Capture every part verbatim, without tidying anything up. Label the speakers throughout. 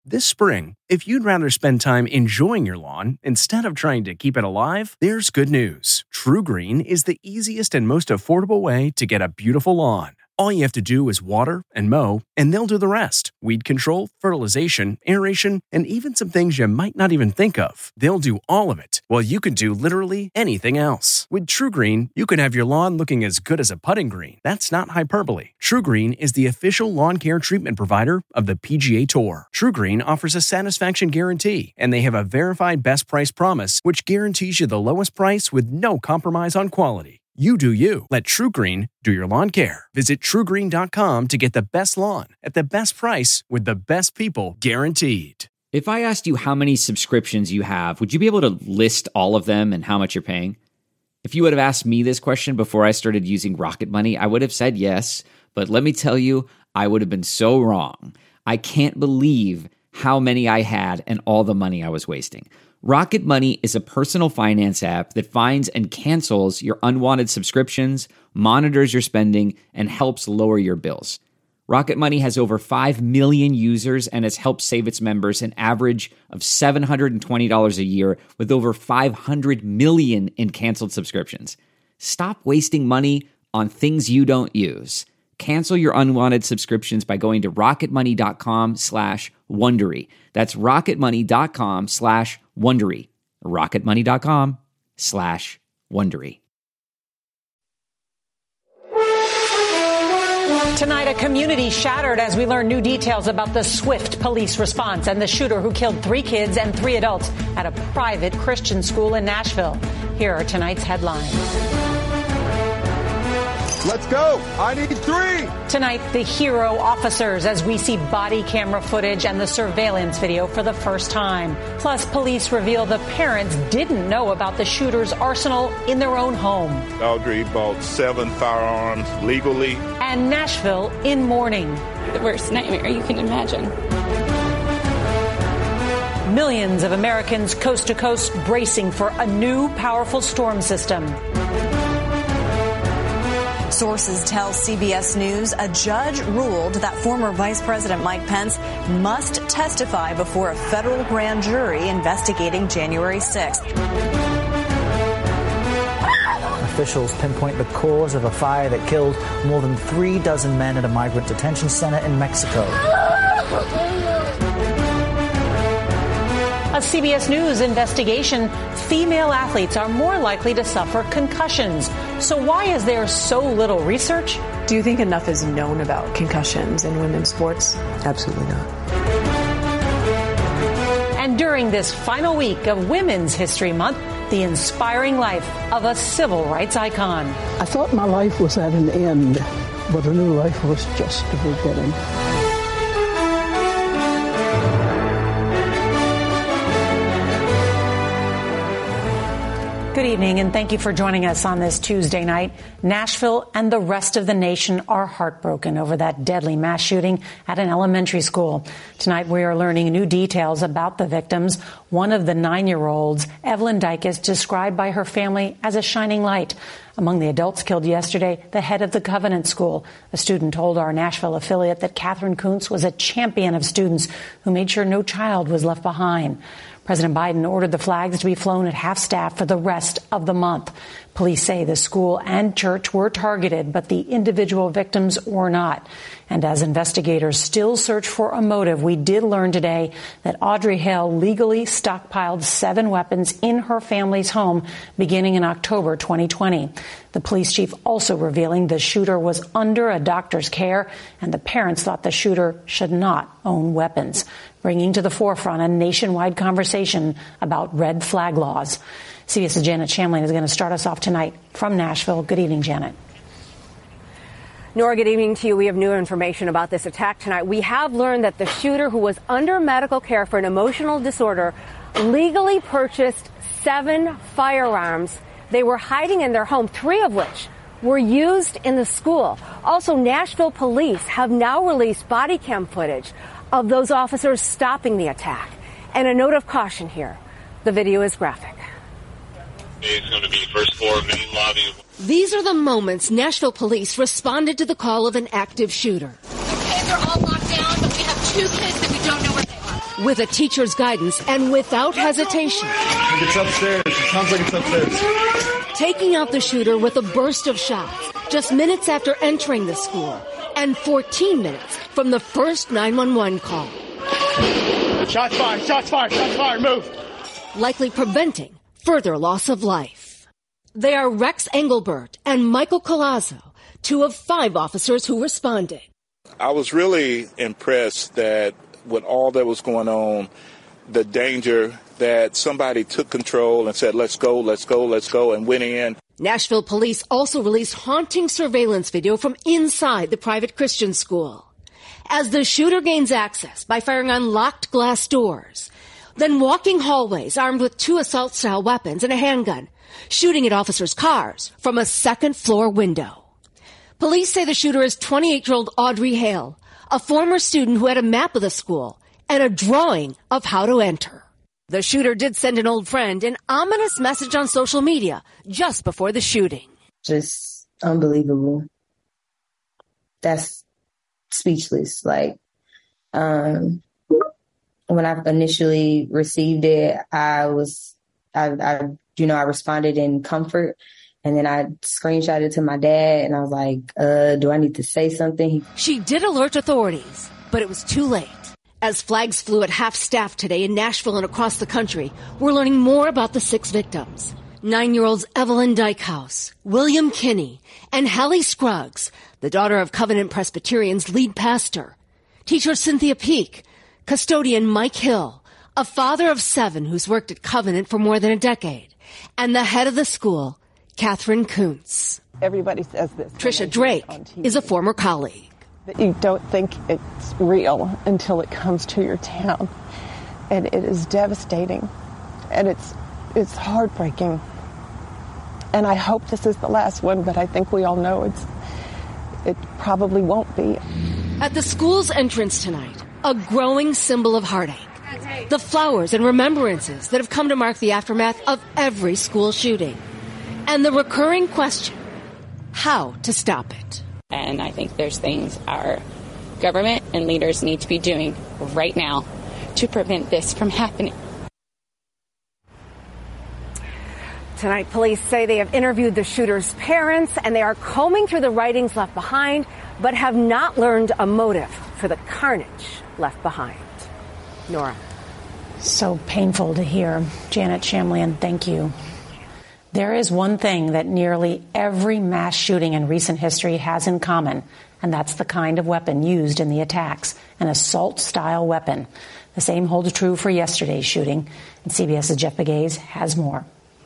Speaker 1: This spring, if you'd rather spend time enjoying your lawn instead of trying to keep it alive, there's good news. TruGreen is the easiest and most affordable way to get a beautiful lawn. All you have to do is water and mow, and they'll do the rest. Weed control, fertilization, aeration, and even some things you might not even think of. They'll do all of it, while you can do literally anything else. With TruGreen, you can have your lawn looking as good as a putting green. That's not hyperbole. TruGreen is the official lawn care treatment provider of the P G A Tour. TruGreen offers a satisfaction guarantee, and they have a verified best price promise, which guarantees you the lowest price with no compromise on quality. You do you. Let TruGreen do your lawn care. Visit True Green dot com to get the best lawn at the best price with the best people guaranteed.
Speaker 2: If I asked you how many subscriptions you have, would you be able to list all of them and how much you're paying? If you would have asked me this question before I started using Rocket Money, I would have said yes. But let me tell you, I would have been so wrong. I can't believe how many I had and all the money I was wasting. Rocket Money is a personal finance app that finds and cancels your unwanted subscriptions, monitors your spending, and helps lower your bills. Rocket Money has over five million users and has helped save its members an average of seven hundred twenty dollars a year with over five hundred million in canceled subscriptions. Stop wasting money on things you don't use. Cancel your unwanted subscriptions by going to rocketmoney.com slash Wondery. That's rocketmoney.com slash Wondery. rocketmoney.com slash Wondery.
Speaker 3: Tonight, a community shattered as we learn new details about the swift police response and the shooter who killed three kids and three adults at a private Christian school in Nashville. Here are tonight's headlines.
Speaker 4: Let's go. I need three.
Speaker 3: Tonight, the hero officers as we see body camera footage and the surveillance video for the first time. Plus, police reveal the parents didn't know about the shooter's arsenal in their own home.
Speaker 5: Audrey bought seven firearms legally.
Speaker 3: And Nashville in mourning.
Speaker 6: The worst nightmare you can imagine.
Speaker 3: Millions of Americans coast to coast bracing for a new powerful storm system.
Speaker 7: Sources tell C B S News a judge ruled that former Vice President Mike Pence must testify before a federal grand jury investigating January sixth.
Speaker 8: Officials pinpoint the cause of a fire that killed more than three dozen men at a migrant detention center in Mexico.
Speaker 3: A C B S News investigation, female athletes are more likely to suffer concussions. So why is there so little research?
Speaker 9: Do you think enough is known about concussions in women's sports?
Speaker 10: Absolutely not.
Speaker 3: And during this final week of Women's History Month, the inspiring life of a civil rights icon.
Speaker 11: I thought my life was at an end, but a new life was just beginning.
Speaker 3: Good evening, and thank you for joining us on this Tuesday night. Nashville and the rest of the nation are heartbroken over that deadly mass shooting at an elementary school. Tonight, we are learning new details about the victims. One of the nine-year-olds, Evelyn Dyke, is described by her family as a shining light. Among the adults killed yesterday, the head of the Covenant School. A student told our Nashville affiliate that Catherine Kuntz was a champion of students who made sure no child was left behind. President Biden ordered the flags to be flown at half-staff for the rest of the month. Police say the school and church were targeted, but the individual victims were not. And as investigators still search for a motive, we did learn today that Audrey Hale legally stockpiled seven weapons in her family's home beginning in October twenty twenty. The police chief also revealing the shooter was under a doctor's care, and the parents thought the shooter should not own weapons, bringing to the forefront a nationwide conversation about red flag laws. CBS's Janet Shamlian is going to start us off tonight from Nashville. Good evening, Janet.
Speaker 12: Nora, good evening to you. We have new information about this attack tonight. We have learned that the shooter, who was under medical care for an emotional disorder, legally purchased seven firearms. They were hiding in their home, three of which were used in the school. Also, Nashville police have now released body cam footage of those officers stopping the attack. And a note of caution here. The video is graphic.
Speaker 13: It's going to be first floor main lobby.
Speaker 14: These are the moments Nashville police responded to the call of an active shooter.
Speaker 15: The kids are all locked down, but we have two kids that we don't know where they are.
Speaker 14: With a teacher's guidance and without hesitation.
Speaker 4: I think it's upstairs. It sounds like it's upstairs.
Speaker 14: Taking out the shooter with a burst of shots just minutes after entering the school and fourteen minutes from the first nine one one call.
Speaker 4: Shots fired, shots fired, shots fired, move.
Speaker 14: Likely preventing further loss of life. They are Rex Engelbert and Michael Collazo, two of five officers who responded.
Speaker 5: I was really impressed that with all that was going on, the danger that somebody took control and said, let's go, let's go, let's go, and went in.
Speaker 14: Nashville police also released haunting surveillance video from inside the private Christian school. As the shooter gains access by firing on locked glass doors, then walking hallways armed with two assault-style weapons and a handgun, shooting at officers' cars from a second-floor window. Police say the shooter is twenty-eight-year-old Audrey Hale, a former student who had a map of the school and a drawing of how to enter. The shooter did send an old friend an ominous message on social media just before the shooting.
Speaker 10: Just unbelievable. That's speechless. Like, um, when I initially received it, I was, I, I, you know, I responded in comfort. And then I screenshot it to my dad, and I was like, uh, do I need to say something? He-
Speaker 14: she did alert authorities, but it was too late. As flags flew at half-staff today in Nashville and across the country, we're learning more about the six victims. Nine-year-olds Evelyn Dykehouse, William Kinney, and Hallie Scruggs, the daughter of Covenant Presbyterian's lead pastor. Teacher Cynthia Peak, custodian Mike Hill, a father of seven who's worked at Covenant for more than a decade, and the head of the school, Catherine Kuntz.
Speaker 11: Everybody says this.
Speaker 14: Trisha Drake is a former colleague.
Speaker 11: That you don't think it's real until it comes to your town. And it is devastating. And it's it's heartbreaking. And I hope this is the last one, but I think we all know it's it probably won't be.
Speaker 14: At the school's entrance tonight, a growing symbol of heartache. The flowers and remembrances that have come to mark the aftermath of every school shooting. And the recurring question, how to stop it.
Speaker 6: And I think there's things our government and leaders need to be doing right now to prevent this from happening.
Speaker 12: Tonight, police say they have interviewed the shooter's parents and they are combing through the writings left behind, but have not learned a motive for the carnage left behind. Nora.
Speaker 3: So painful to hear. Janet Shamlian, thank you. There is one thing that nearly every mass shooting in recent history has in common, and that's the kind of weapon used in the attacks, an assault-style weapon. The same holds true for yesterday's shooting, and CBS's Jeff Begays has more.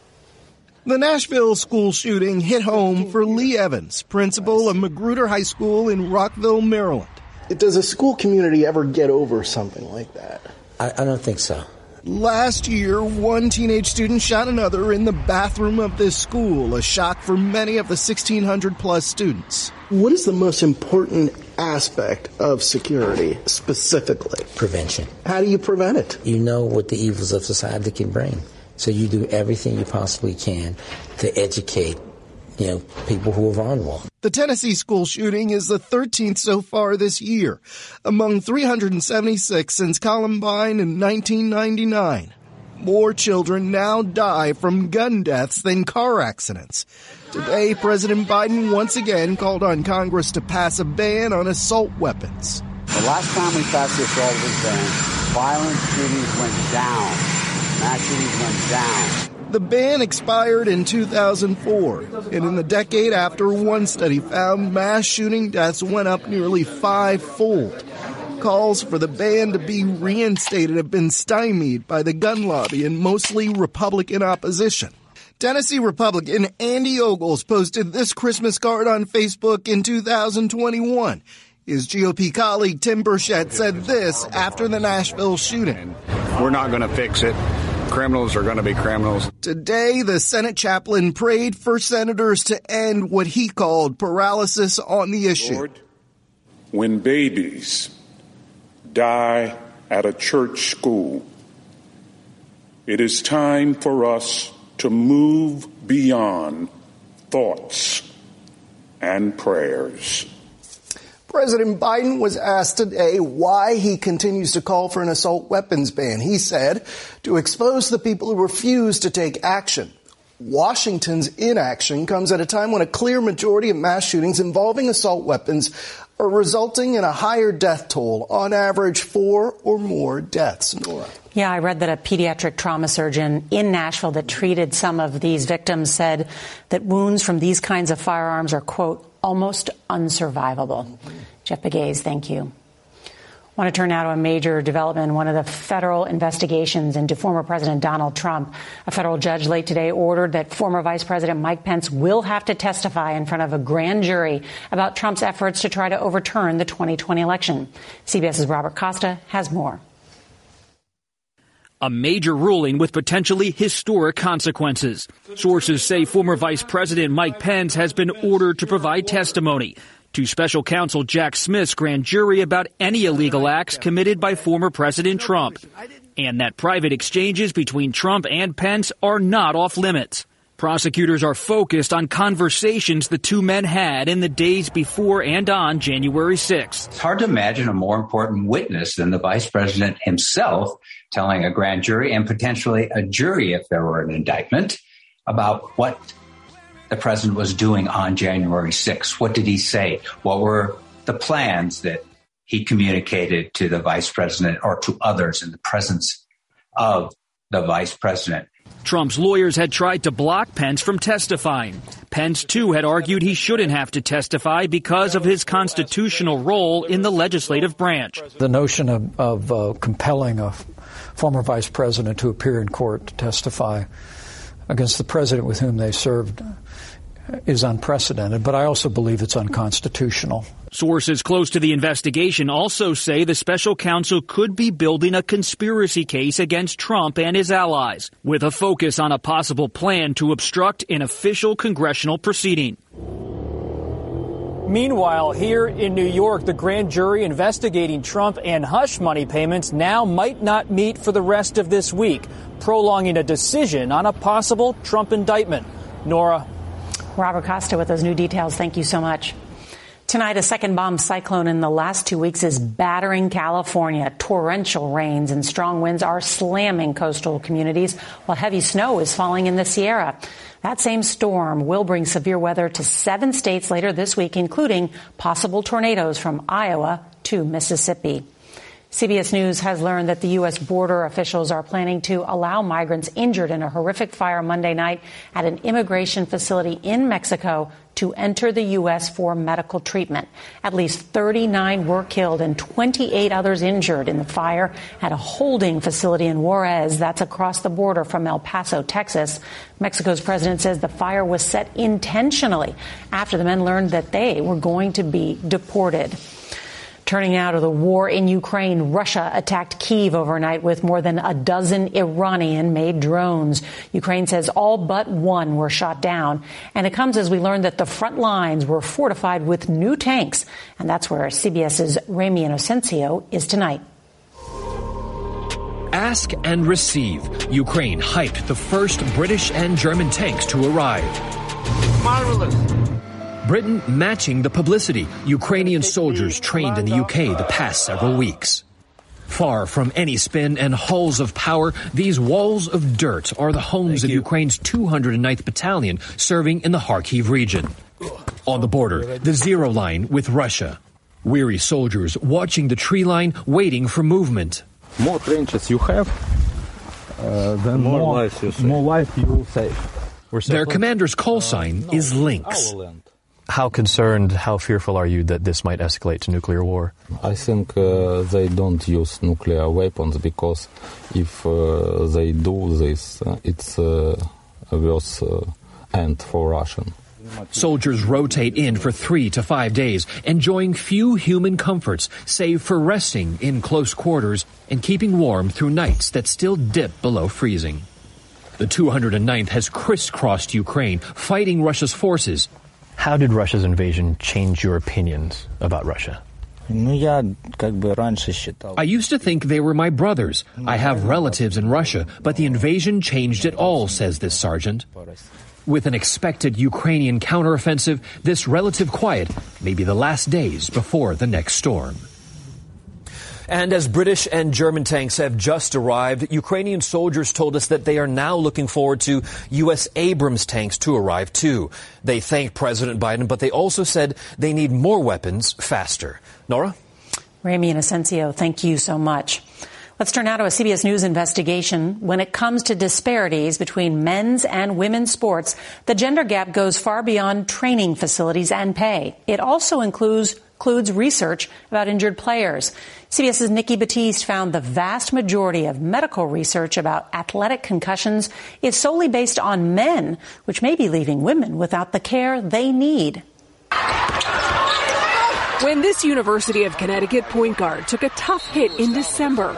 Speaker 15: The Nashville school shooting hit home for Lee Evans, principal of Magruder High School in Rockville, Maryland.
Speaker 16: Does a school community ever get over something like that?
Speaker 17: I, I don't think so.
Speaker 15: Last year, one teenage student shot another in the bathroom of this school, a shock for many of the sixteen hundred plus students.
Speaker 16: What is the most important aspect of security specifically?
Speaker 17: Prevention.
Speaker 16: How do you prevent it?
Speaker 17: You know what the evils of society can bring. So you do everything you possibly can to educate, you know, people who are vulnerable.
Speaker 15: The Tennessee school shooting is the thirteenth so far this year, among three hundred seventy-six since Columbine in nineteen ninety-nine. More children now die from gun deaths than car accidents. Today, President Biden once again called on Congress to pass a ban on assault weapons.
Speaker 18: The last time we passed this law was ban, violent shootings went down. Mass shootings went down.
Speaker 15: The ban expired in two thousand four, and in the decade after, one study found mass shooting deaths went up nearly five-fold. Calls for the ban to be reinstated have been stymied by the gun lobby and mostly Republican opposition. Tennessee Republican Andy Ogles posted this Christmas card on Facebook in two thousand twenty-one. His G O P colleague Tim Burchett said this after the Nashville shooting.
Speaker 19: We're not going to fix it. Criminals are going to be criminals.
Speaker 15: Today, the Senate chaplain prayed for senators to end what he called paralysis on the issue.
Speaker 20: Lord, when babies die at a church school, it is time for us to move beyond thoughts and prayers.
Speaker 15: President Biden was asked today why he continues to call for an assault weapons ban. He said, to expose the people who refuse to take action. Washington's inaction comes at a time when a clear majority of mass shootings involving assault weapons are resulting in a higher death toll, on average four or more deaths. Nora.
Speaker 3: Yeah, I read that a pediatric trauma surgeon in Nashville that treated some of these victims said that wounds from these kinds of firearms are, quote, almost unsurvivable. Mm-hmm. Jeff Pegues, thank you. I want to turn now to a major development, one of the federal investigations into former President Donald Trump. A federal judge late today ordered that former Vice President Mike Pence will have to testify in front of a grand jury about Trump's efforts to try to overturn the twenty twenty election. CBS's Robert Costa has more.
Speaker 21: A major ruling with potentially historic consequences. Sources say former Vice President Mike Pence has been ordered to provide testimony to special counsel Jack Smith's grand jury about any illegal acts committed by former President Trump, and that private exchanges between Trump and Pence are not off limits. Prosecutors are focused on conversations the two men had in the days before and on January sixth.
Speaker 22: It's hard to imagine a more important witness than the vice president himself telling a grand jury and potentially a jury, if there were an indictment, about what the president was doing on January sixth. What did he say? What were the plans that he communicated to the vice president or to others in the presence of the vice president?
Speaker 21: Trump's lawyers had tried to block Pence from testifying. Pence, too, had argued he shouldn't have to testify because of his constitutional role in the legislative branch.
Speaker 23: The notion of, of uh, compelling a former vice president to appear in court to testify against the president with whom they served is unprecedented, but I also believe it's unconstitutional.
Speaker 21: Sources close to the investigation also say the special counsel could be building a conspiracy case against Trump and his allies, with a focus on a possible plan to obstruct an official congressional proceeding.
Speaker 24: Meanwhile, here in New York, the grand jury investigating Trump and hush money payments now might not meet for the rest of this week, prolonging a decision on a possible Trump indictment. Nora.
Speaker 3: Robert Costa with those new details. Thank you so much. Tonight, a second bomb cyclone in the last two weeks is battering California. Torrential rains and strong winds are slamming coastal communities, while heavy snow is falling in the Sierra. That same storm will bring severe weather to seven states later this week, including possible tornadoes from Iowa to Mississippi. C B S News has learned that the U S border officials are planning to allow migrants injured in a horrific fire Monday night at an immigration facility in Mexico to enter the U S for medical treatment. At least thirty-nine were killed and twenty-eight others injured in the fire at a holding facility in Juarez. That's across the border from El Paso, Texas. Mexico's president says the fire was set intentionally after the men learned that they were going to be deported. Turning now to the war in Ukraine, Russia attacked Kyiv overnight with more than a dozen Iranian-made drones. Ukraine says all but one were shot down. And it comes as we learn that the front lines were fortified with new tanks. And that's where CBS's Remy Inocencio is tonight.
Speaker 25: Ask and receive. Ukraine hyped the first British and German tanks to arrive.
Speaker 4: Marvelous.
Speaker 25: Britain matching the publicity. Ukrainian soldiers trained in the U K the past several weeks. Far from any spin and halls of power, these walls of dirt are the homes of Ukraine's two hundred ninth Battalion serving in the Kharkiv region. On the border, the zero line with Russia. Weary soldiers watching the tree line, waiting for movement.
Speaker 26: More trenches you have, uh, then more, more life you save. More life you will save.
Speaker 25: Their commander's call sign uh, no, is Lynx.
Speaker 27: How concerned, how fearful are you that this might escalate to nuclear war?
Speaker 26: I think uh, they don't use nuclear weapons because if uh, they do this, uh, it's uh, a worse uh, end for Russia.
Speaker 25: Soldiers rotate in for three to five days, enjoying few human comforts, save for resting in close quarters and keeping warm through nights that still dip below freezing. The two hundred ninth has crisscrossed Ukraine, fighting Russia's forces.
Speaker 27: How did Russia's invasion change your opinions about Russia?
Speaker 25: I used to think they were my brothers. I have relatives in Russia, but the invasion changed it all, says this sergeant. With an expected Ukrainian counteroffensive, this relative quiet may be the last days before the next storm.
Speaker 24: And as British and German tanks have just arrived, Ukrainian soldiers told us that they are now looking forward to U S Abrams tanks to arrive too. They thanked President Biden, but they also said they need more weapons faster. Nora?
Speaker 3: Ramy Inocencio, thank you so much. Let's turn now to a C B S News investigation. When it comes to disparities between men's and women's sports, the gender gap goes far beyond training facilities and pay. It also includes includes research about injured players. CBS's Nikki Battiste found the vast majority of medical research about athletic concussions is solely based on men, which may be leaving women without the care they need.
Speaker 1: When this University of Connecticut point guard took a tough hit in December,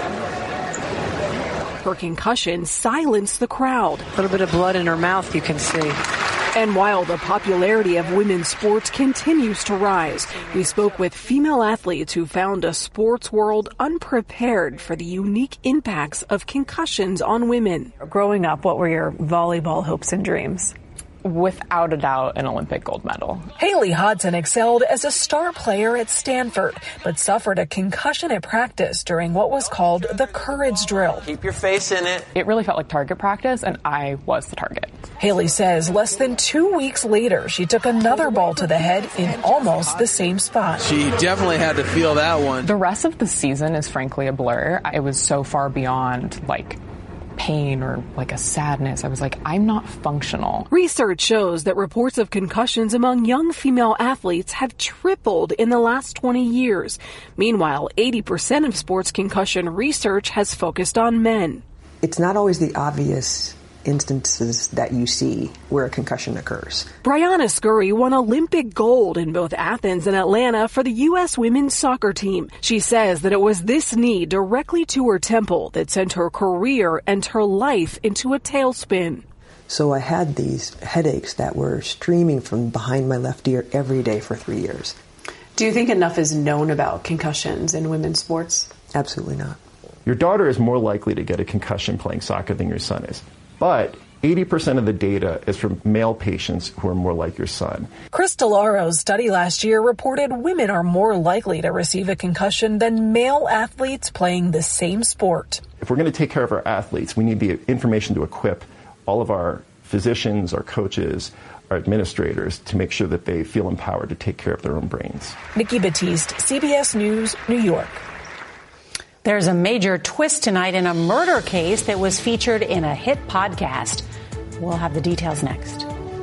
Speaker 1: her concussion silenced the crowd.
Speaker 2: A little bit of blood in her mouth, you can see.
Speaker 1: And while the popularity of women's sports continues to rise, we spoke with female athletes who found a sports world unprepared for the unique impacts of concussions on women.
Speaker 5: Growing up, what were your volleyball hopes and dreams?
Speaker 7: Without a doubt, an Olympic gold medal.
Speaker 1: Haley Hodson excelled as a star player at Stanford, but suffered a concussion at practice during what was called the courage drill.
Speaker 7: Keep your face in it. It really felt like target practice, and I was the target.
Speaker 1: Haley says less than two weeks later, she took another ball to the head in almost the same spot.
Speaker 7: She definitely had to feel that one. The rest of the season is frankly a blur. It was so far beyond, like, pain or like a sadness. I was like, I'm not functional.
Speaker 1: Research shows that reports of concussions among young female athletes have tripled in the last twenty years. Meanwhile, eighty percent of sports concussion research has focused on men.
Speaker 8: It's not always the obvious instances that you see where a concussion occurs.
Speaker 1: Brianna Scurry won Olympic gold in both Athens and Atlanta for the U S women's soccer team. She says that it was this knee directly to her temple that sent her career and her life into a tailspin.
Speaker 8: So I had these headaches that were streaming from behind my left ear every day for three years.
Speaker 2: Do you think enough is known about concussions in women's sports?
Speaker 8: Absolutely not.
Speaker 9: Your daughter is more likely to get a concussion playing soccer than your son is. But eighty percent of the data is from male patients who are more like your son.
Speaker 1: Chris DeLauro's study last year reported women are more likely to receive a concussion than male athletes playing the same sport.
Speaker 9: If we're going to take care of our athletes, we need the information to equip all of our physicians, our coaches, our administrators to make sure that they feel empowered to take care of their own brains.
Speaker 1: Nikki Battiste, C B S News, New York.
Speaker 3: There's a major twist tonight in a murder case that was featured in a hit podcast. We'll have the details next.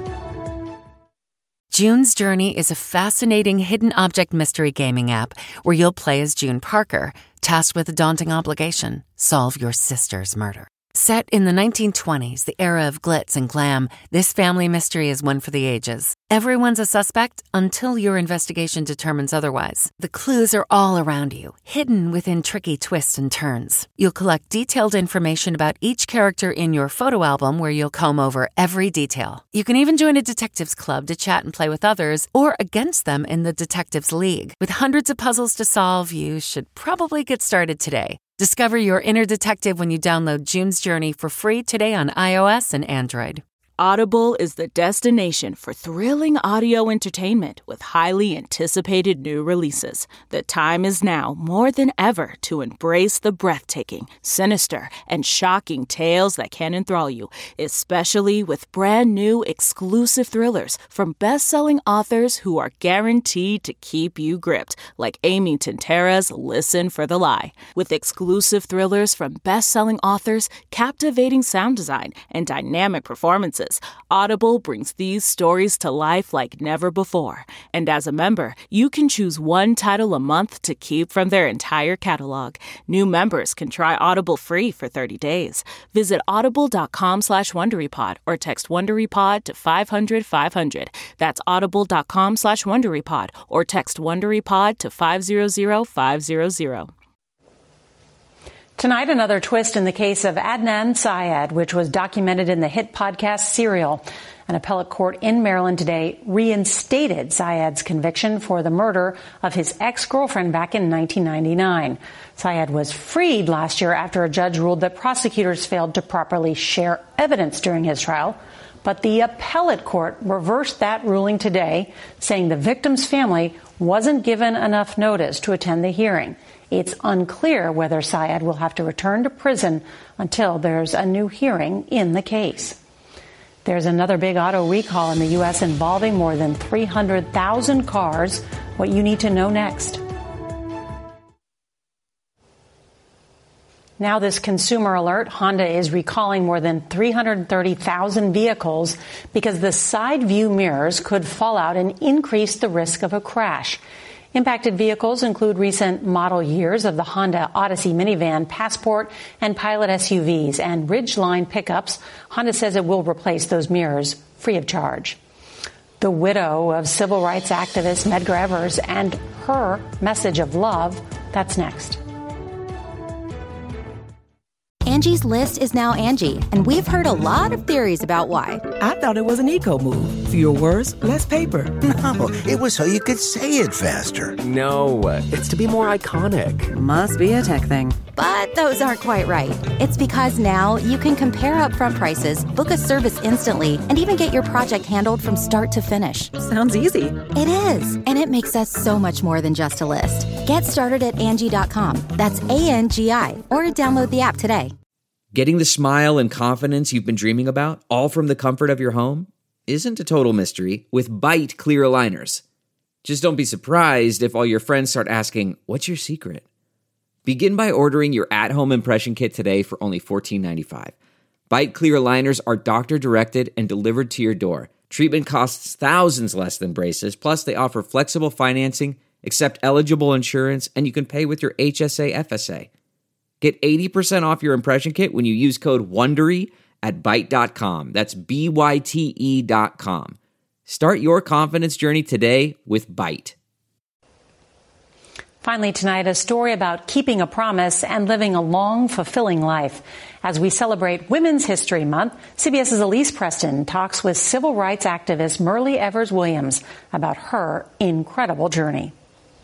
Speaker 13: June's Journey is a fascinating hidden object mystery gaming app where you'll play as June Parker, tasked with a daunting obligation: solve your sister's murder. Set in the nineteen twenties, the era of glitz and glam, this family mystery is one for the ages. Everyone's a suspect until your investigation determines otherwise. The clues are all around you, hidden within tricky twists and turns. You'll collect detailed information about each character in your photo album where you'll comb over every detail. You can even join a detectives club to chat and play with others or against them in the Detectives League. With hundreds of puzzles to solve, you should probably get started today. Discover your inner detective when you download June's Journey for free today on iOS and Android.
Speaker 28: Audible is the destination for thrilling audio entertainment with highly anticipated new releases. The time is now more than ever to embrace the breathtaking, sinister, and shocking tales that can enthrall you, especially with brand new exclusive thrillers from best-selling authors who are guaranteed to keep you gripped, like Amy Tintera's Listen for the Lie. With exclusive thrillers from best-selling authors, captivating sound design, and dynamic performances, Audible brings these stories to life like never before. And as a member, you can choose one title a month to keep from their entire catalog. New members can try Audible free for thirty days. Visit audible.com slash WonderyPod or text WonderyPod to five hundred five hundred. That's audible.com slash WonderyPod or text WonderyPod to five hundred five hundred.
Speaker 3: Tonight, another twist in the case of Adnan Syed, which was documented in the hit podcast Serial. An appellate court in Maryland today reinstated Syed's conviction for the murder of his ex-girlfriend back in nineteen ninety-nine. Syed was freed last year after a judge ruled that prosecutors failed to properly share evidence during his trial. But the appellate court reversed that ruling today, saying the victim's family wasn't given enough notice to attend the hearing. It's unclear whether Syed will have to return to prison until there's a new hearing in the case. There's another big auto recall in the U S involving more than three hundred thousand cars. What you need to know next. Now this consumer alert, Honda is recalling more than three hundred thirty thousand vehicles because the side view mirrors could fall out and increase the risk of a crash. Impacted vehicles include recent model years of the Honda Odyssey minivan, Passport, and Pilot S U Vs, and Ridgeline pickups. Honda says it will replace those mirrors free of charge. The widow of civil rights activist Medgar Evers and her message of love. That's next.
Speaker 6: Angie's List is now Angie, and we've heard a lot of theories about why.
Speaker 10: I thought it was an eco move. Fewer words, less paper.
Speaker 11: No, it was so you could say it faster.
Speaker 12: No, it's to be more iconic.
Speaker 6: Must be a tech thing. But those aren't quite right. It's because now you can compare upfront prices, book a service instantly, and even get your project handled from start to finish.
Speaker 10: Sounds easy.
Speaker 6: It is, and it makes us so much more than just a list. Get started at Angie dot com. That's A N G I, or download the app today.
Speaker 14: Getting the smile and confidence you've been dreaming about, all from the comfort of your home, isn't a total mystery with Byte clear aligners. Just don't be surprised if all your friends start asking, "What's your secret?" Begin by ordering your at-home impression kit today for only fourteen ninety-five. Byte clear aligners are doctor-directed and delivered to your door. Treatment costs thousands less than braces, plus they offer flexible financing, accept eligible insurance, and you can pay with your H S A F S A. Get eighty percent off your impression kit when you use code WONDERY at byte dot com. That's B Y T E dot com. Start your confidence journey today with Byte.
Speaker 3: Finally tonight, a story about keeping a promise and living a long, fulfilling life. As we celebrate Women's History Month, CBS's Elise Preston talks with civil rights activist Myrlie Evers Williams about her incredible journey.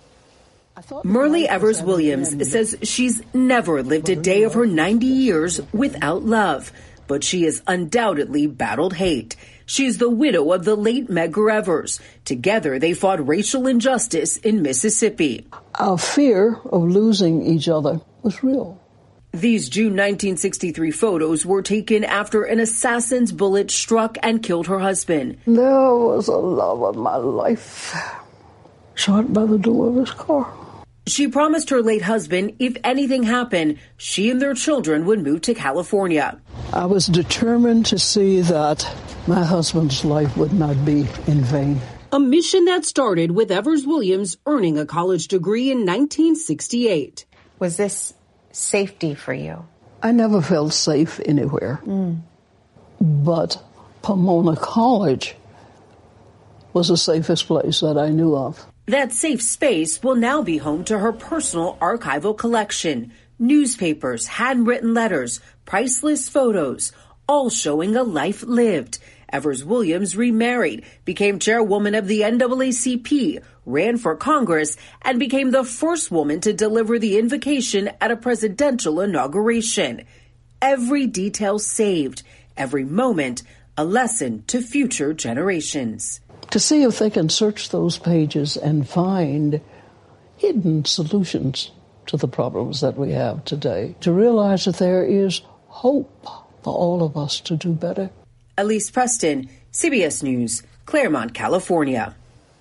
Speaker 16: Myrlie Evers Williams says she's never lived a day of her ninety years without love, but she has undoubtedly battled hate. She's the widow of the late Medgar Evers. Together, they fought racial injustice in Mississippi.
Speaker 17: Our fear of losing each other was real.
Speaker 16: These June nineteen sixty-three photos were taken after an assassin's bullet struck and killed her husband.
Speaker 17: There was a love of my life shot by the door of his car.
Speaker 16: She promised her late husband if anything happened, she and their children would move to California.
Speaker 17: I was determined to see that my husband's life would not be in vain.
Speaker 16: A mission that started with Evers Williams earning a college degree in nineteen sixty-eight.
Speaker 18: Was this safety for you?
Speaker 17: I never felt safe anywhere. Mm. But Pomona College was the safest place that I knew of.
Speaker 16: That safe space will now be home to her personal archival collection. Newspapers, handwritten letters, priceless photos, all showing a life lived. Evers Williams remarried, became chairwoman of the N double A C P, ran for Congress, and became the first woman to deliver the invocation at a presidential inauguration. Every detail saved, every moment a lesson to future generations.
Speaker 17: To see if they can search those pages and find hidden solutions to the problems that we have today. To realize that there is hope for all of us to do better.
Speaker 16: Elise Preston, C B S News, Claremont, California.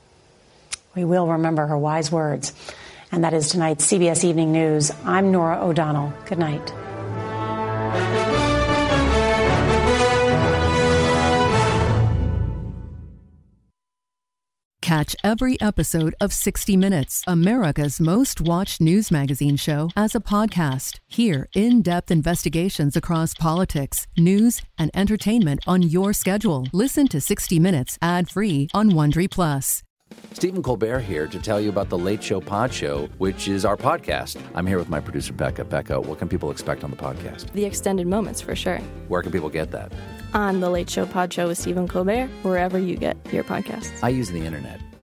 Speaker 3: We will remember her wise words. And that is tonight's C B S Evening News. I'm Norah O'Donnell. Good night.
Speaker 29: Catch every episode of sixty minutes, America's most watched news magazine show, as a podcast. Hear in-depth investigations across politics, news, and entertainment on your schedule. Listen to sixty minutes ad-free on Wondery Plus.
Speaker 30: Stephen Colbert here to tell you about the Late Show Pod Show, which is our podcast. I'm here with my producer, Becca. Becca, what can people expect on the podcast?
Speaker 31: The extended moments, for sure.
Speaker 30: Where can people get that?
Speaker 31: On the Late Show Pod Show with Stephen Colbert, wherever you get your podcasts.
Speaker 30: I use the internet.